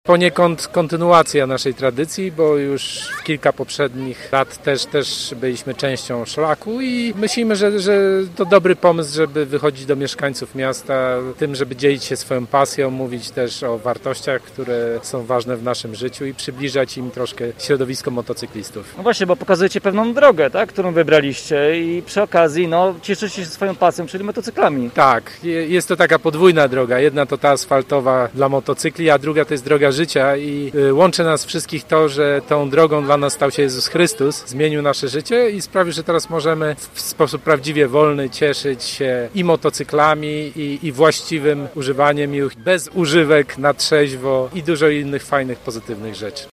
Poniekąd kontynuacja naszej tradycji, bo już w kilka poprzednich lat też byliśmy częścią szlaku i myślimy, że to dobry pomysł, żeby wychodzić do mieszkańców miasta, tym, żeby dzielić się swoją pasją, mówić też o wartościach, które są ważne w naszym życiu i przybliżać im troszkę środowisko motocyklistów. No właśnie, bo pokazujecie pewną drogę, tak, którą wybraliście i przy okazji cieszycie się swoją pasją, czyli motocyklami. Tak, jest to taka podwójna droga. Jedna to ta asfaltowa dla motocykli, a druga to jest droga życia i łączy nas wszystkich to, że tą drogą dla nas stał się Jezus Chrystus, zmienił nasze życie i sprawił, że teraz możemy w sposób prawdziwie wolny cieszyć się i motocyklami, i właściwym używaniem ich, bez używek, na trzeźwo i dużo innych fajnych, pozytywnych rzeczy.